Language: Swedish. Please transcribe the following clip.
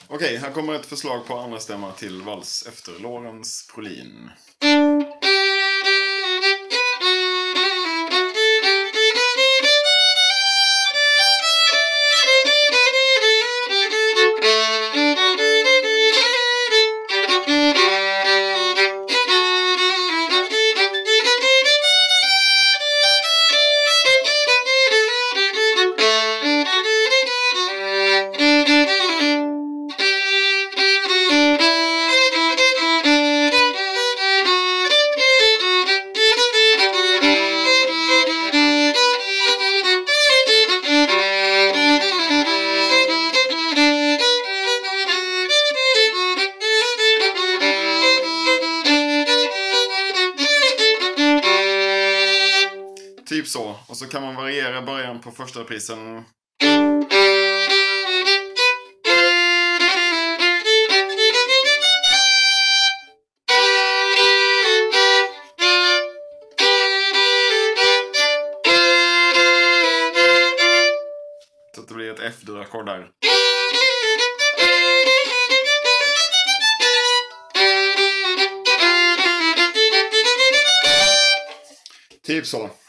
Okej, här kommer ett förslag på andra stämma till vals efter Lorentz Prolin. Typ så. Och så kan man variera början på första reprisen. Så att det blir ett F-dur-ackord där. Typ så.